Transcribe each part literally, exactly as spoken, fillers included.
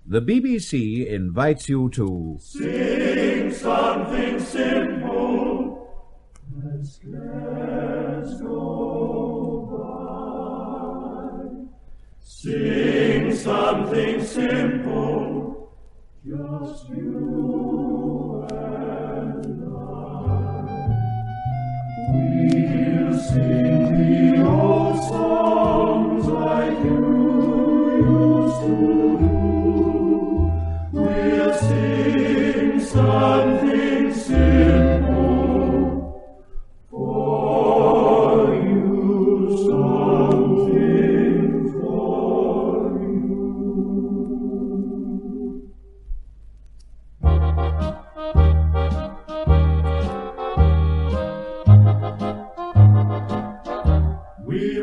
The B B C invites you to sing something simple as cares go by. Sing something simple, just you and I. We'll sing the old songs like you used to do. We'll sing something simple for you, something for you. We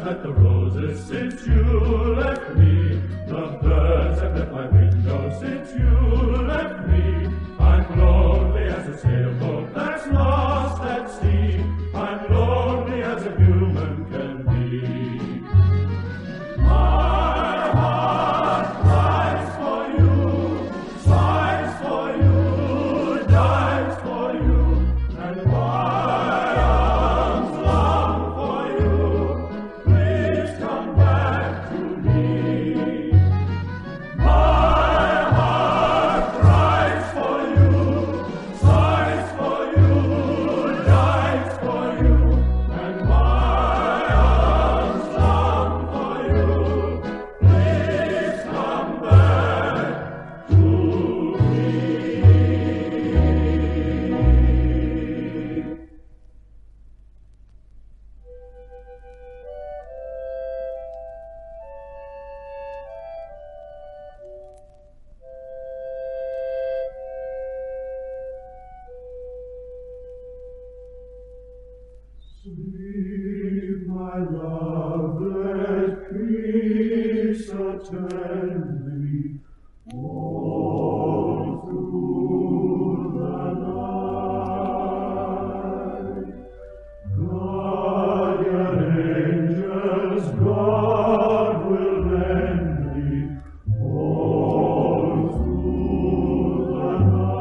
met the roses since you left me. The birds have left my window since you left me. I'm lonely as a sailboat that's lost at sea. I'm lonely as a human can be. My heart cries for you, sighs for you, dies for you, and my arms long for you. Please come back to me. My heart cries for you, sighs for you, dies for you, and my arms long for you. Please come back to me. Sleep, my love, let peace attend thee all through the night. Guardian angels, God will lend thee all through the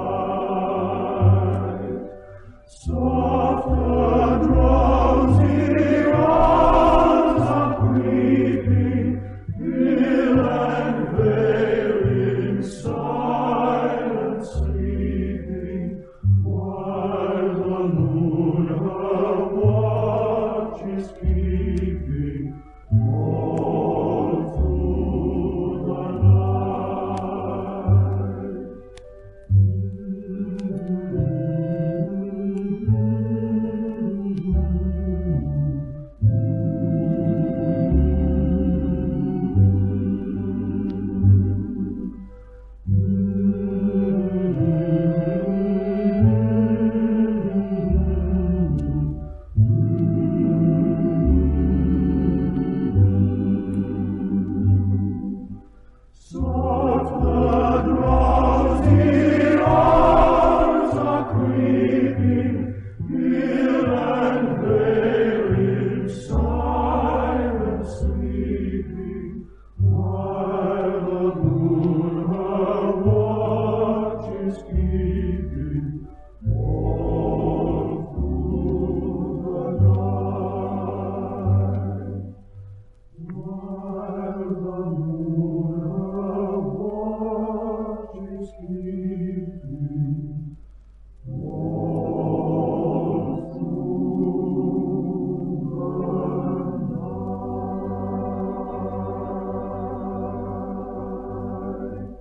night. Soft the drowsy arms are creeping, hill and vale in silent sleeping, while the moon her watch is keeping all through the night. Soft the drowsy arms are creeping, hill and vale in silent sleeping, while the moon her watch is keeping all through the night. While the moon her watch is keeping all through the night.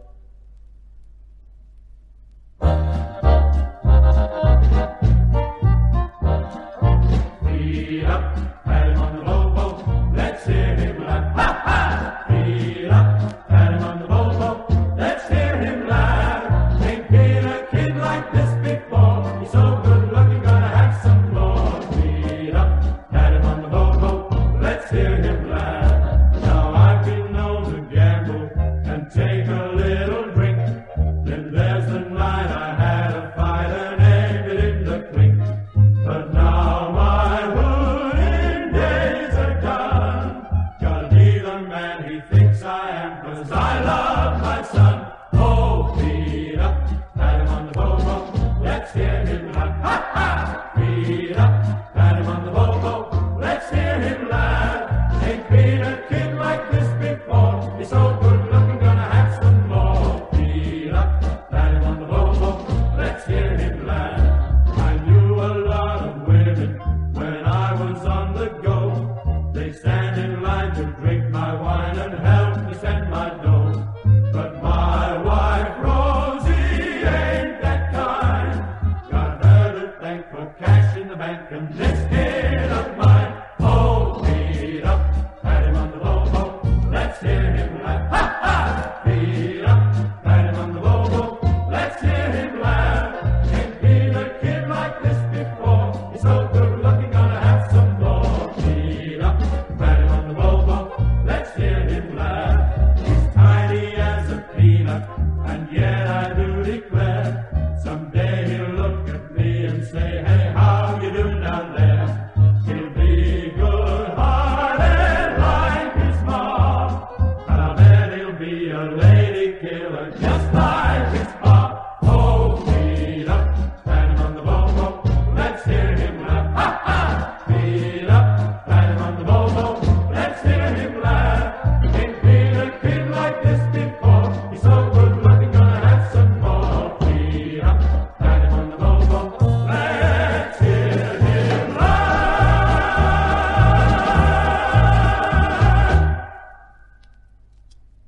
Feet up, pat him on the bobo, let's hear him laugh. Ha ha! Feet up, pat him on the bobo, let's hear him laugh. Ain't been a kid like this before. He's so good looking, gonna have some more. Feet up, pat him on the bobo, let's hear him laugh. Now I've been known to gamble and take a little drink. Then there's the night I had a fight and ended in the clink. But now my wooden days are done. Gotta be the man he thinks I am, 'cause I love my son. Oh, feet up, pat him on the bobo, let's hear him laugh. Ha ha! Feet up, pat him on the bobo, let's hear him laugh. Ain't been a kid like this before. He's so good looking, gonna have some more. Feet up, pat him on the bobo, let's hear him laugh. I knew a lot of women when I was on the go. They stand in line to drink my wine and help me spend my dough. But my wife Rosie ain't that kind. Got her to thank for cash in the bank and this kid of mine. Oh, feet up, pat him on the bobo, let's hear him laugh. Ha ha! Feet up, pat him on the bobo, let's hear him laugh. Ain't been a kid like this before. He's so good looking, gonna have some more. Feet up, pat him on the bobo.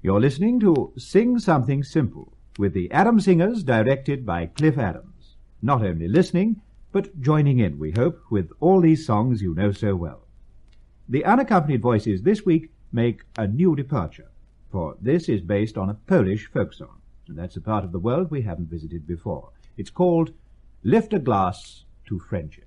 You're listening to Sing Something Simple with the Adams Singers, directed by Cliff Adams. Not only listening, but joining in, we hope, with all these songs you know so well. The unaccompanied voices this week make a new departure, for this is based on a Polish folk song, and that's a part of the world we haven't visited before. It's called Lift a Glass to Friendship.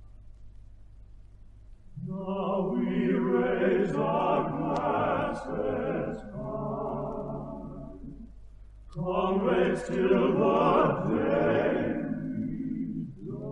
Now we raise our glasses high, comrades, till the day we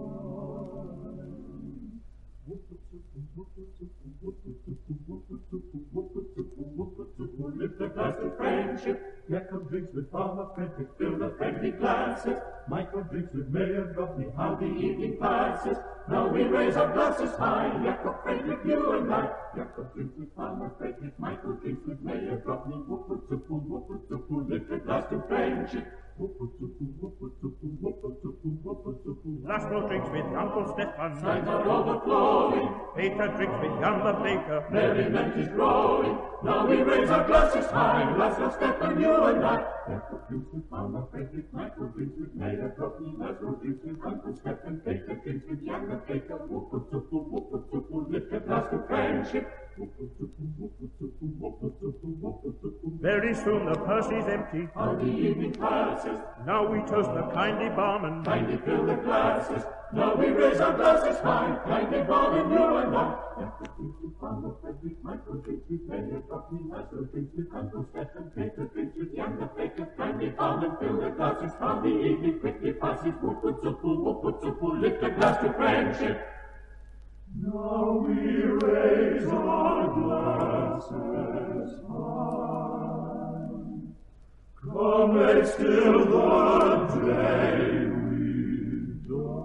die. Lift a glass to friendship. Jacob drinks with Farmer Frederick, fill the friendly glasses. Michael drinks with Mayor Rodney, how the evening passes. Now we raise our glasses high, Jacob, Frederick, you and I. Jacob drinks with Farmer Frederick, Michael drinks with Mayor Rodney. Whoop-a-tupple, whoop-a-tupple, lift a glass to friendship. Whoop-a-tupple, whoop-a-tupple, whoop-a-tupple, whoop-a-tupple. Laszlo drinks with Uncle Stefan. Signs are overflowing. Peter drinks with younger Baker. Merriment is growing. Now we raise our glasses high, Laszlo, Stefan, you and I. Jacob drinks with Farmer Frederick, Michael drinks with Mayor Rodney, Laszlo drinks with Uncle Stefan, Peter drinks with younger Baker. Whoop-a-tupple, whoop-a-tupple, lift a glass to friendship. Whoop-a-tupple, whoop-a-tupple, whoop-a-tupple, whoop-a-tupple. Very soon the purse is empty. How the evening passes. Now we toast the kindly barman. Kindly fill the glasses. Now we raise our glasses high, kindly barman, you and I. Jacob drinks with Farmer Frederick, Michael drinks with Mayor Rodney, Laszlo drinks with Uncle Stefan, Peter drinks with younger Baker. Kindly barman, fill the glasses. How the evening quickly passes. Whoop-a-tupple, whoop-a-tupple, lift a glass to friendship. Now we raise our glasses high, comrades, till the day we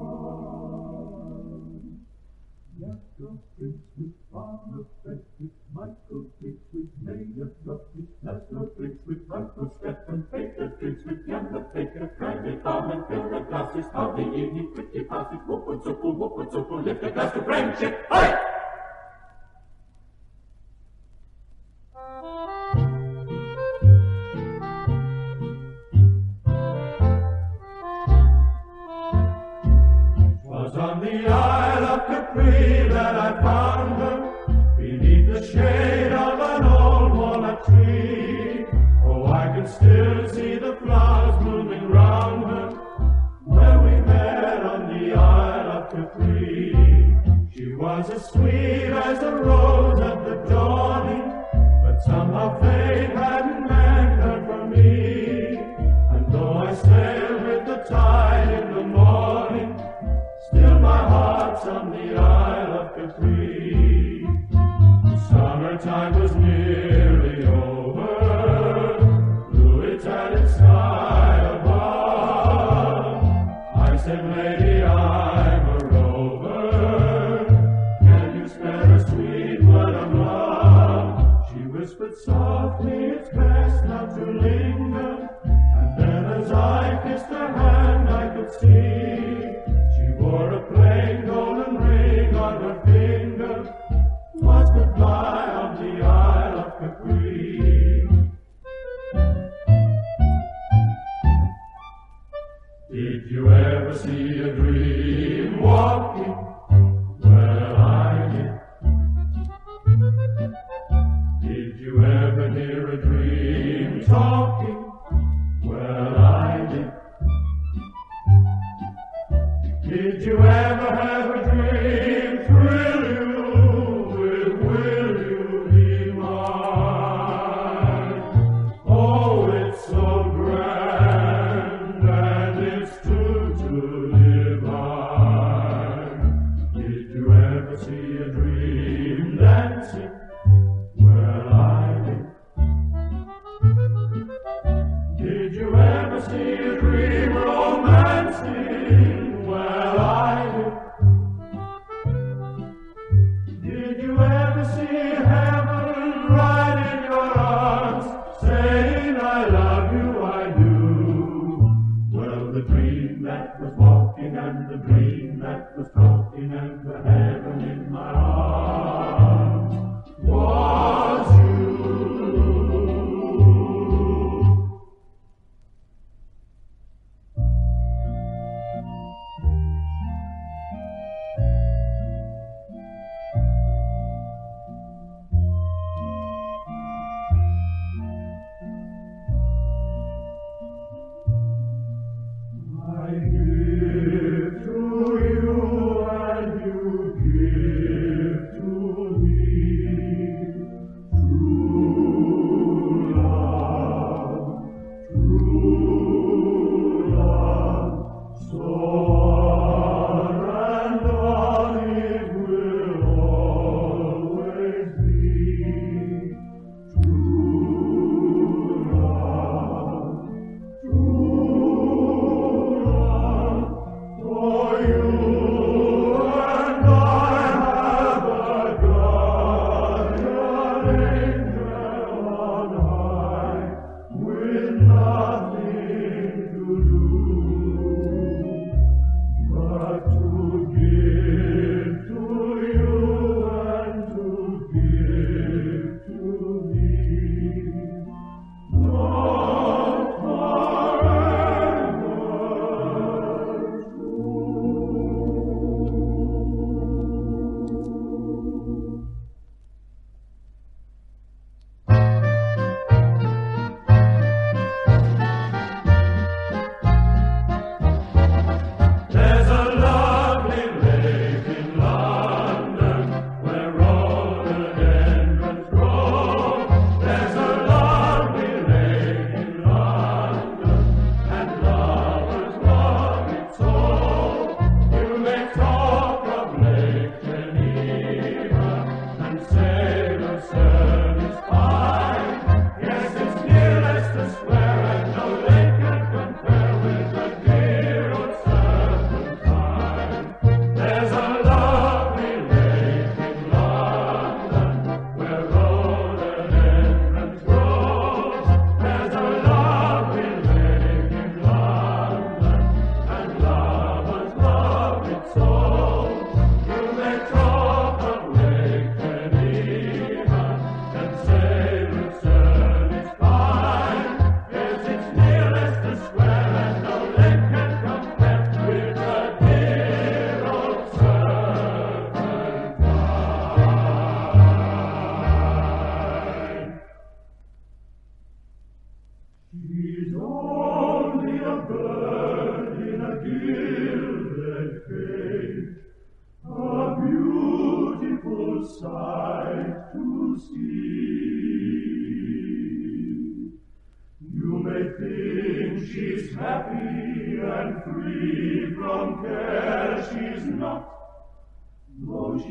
die. Jacob drinks with Farmer Frederick, Michael drinks with Mayor Rodney, Laszlo drinks with Uncle Stefan, Peter drinks with younger Baker. Kindly barman, fill the glasses. How the evening quickly passes. Whoop-a-tupple, whoop-a-tupple, lift a glass to friendship. Aye! Was on the Isle of Capri that I found her, beneath the shade of an old walnut tree. Oh, I can still see the flowers blooming round her, where we met on the Isle of Capri. She was as sweet as a rose at the dawning, but somehow fate hadn't meant her for me. And though I sailed with the tide in the morning, still my heart's on the Isle of Capri. Summertime was nearly over, fluids had its sky above. I said, lady, I'm a rover, can you spare a sweet word of love? She whispered softly, it's best not to linger. And then as I kissed her hand, I could see she wore a plain golden ring on her finger. 'Twas goodbye on the Isle of Capri. Did you ever see a dream walking? Well, I did. Did you ever hear a dream talking? Well, I did. Did you ever have a dream thrill you with will you be mine? Oh, it's so grand and it's true to divine. Did you ever see a dream dancing? Well, I did. Did you ever see a dream romancing? Well, I did. Did you ever see heaven right in your arms, saying I love you, I do? Well, the dream that was walking and the dream that was talking and the heaven in my arms,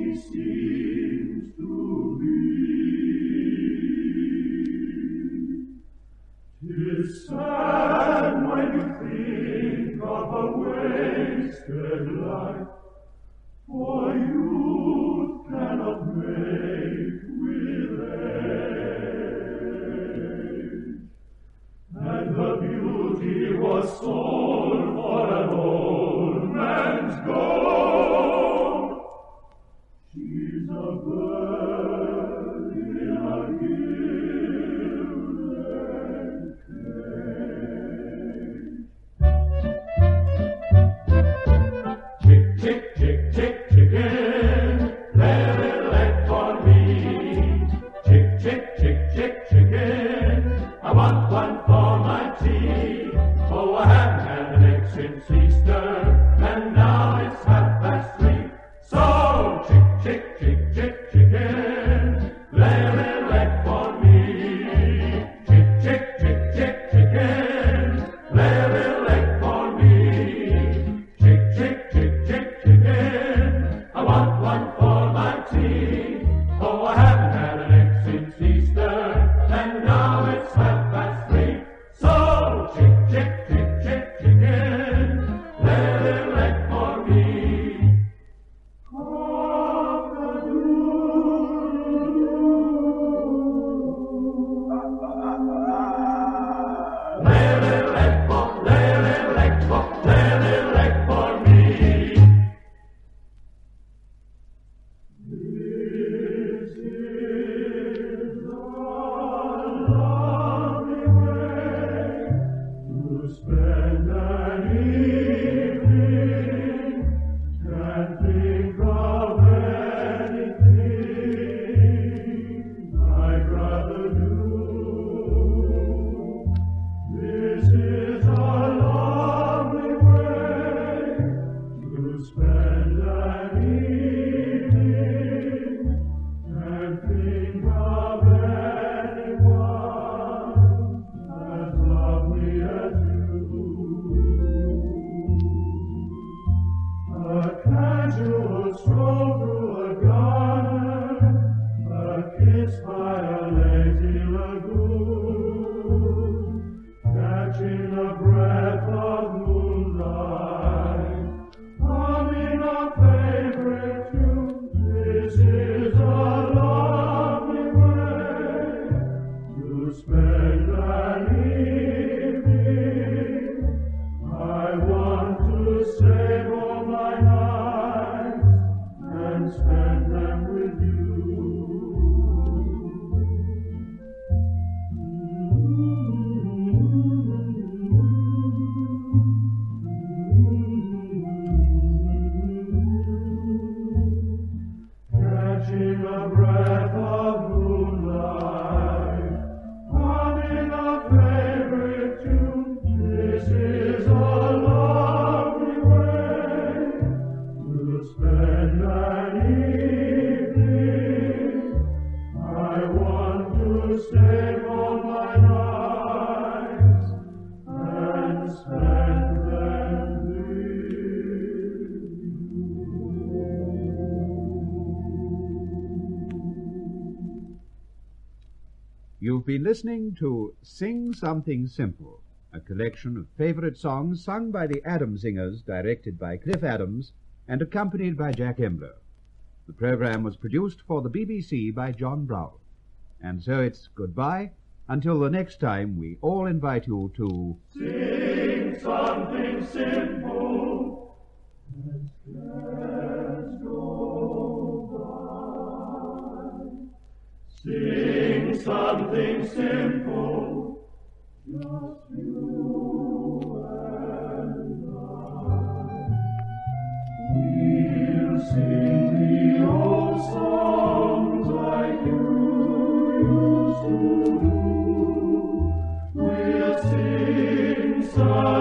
seems to be. 'Tis sad when you think of a wasted life, for youth cannot make with age, and the beauty was sold for an old man's gold. She's a bird in a gilded cage. Chick, chick, chick, chick, chicken, lay a little egg for me. Chick, chick, chick, chick, chicken, I want one for my tea. Oh, I haven't had an egg since Easter, and now it's half past three. So, chick, chick, chick, chick, chicken, lay a little egg for me. Chick, chick, chick, chick, chicken, lay a little egg for me. Chick, chick, chick, chick, chicken, I want one for my tea. Oh, I haven't had an egg since Easter, and now it's half past three. So, chick, chick, chick, chick, chicken, lay a little egg for me. Lay a little egg for, lay a little egg for, lay a little egg for me. This is a lovely way to spend an evening. Can't think of anything I'd rather do. This is a lovely way to spend an evening. Can't think of anyone as lovely as you. A casual stroll through a garden, a kiss by a lazy lagoon, catching a breath of moonlight, humming a favorite tune. This is a lovely way to spend an evening. I want to save all my nights and spend them with you. Catching a breath of moonlight, humming a favorite tune. This is a lovely way to spend an evening. I want to save all my nights and spend them with You've been listening to Sing Something Simple, a collection of favorite songs sung by the Adams Singers, directed by Cliff Adams, and accompanied by Jack Embler. The program was produced for the B B C by John Brown. And so it's goodbye until the next time we all invite you to Sing something simple as cares go by. Sing something simple, just you and I. We'll sing the old songs like you used to do. We'll sing some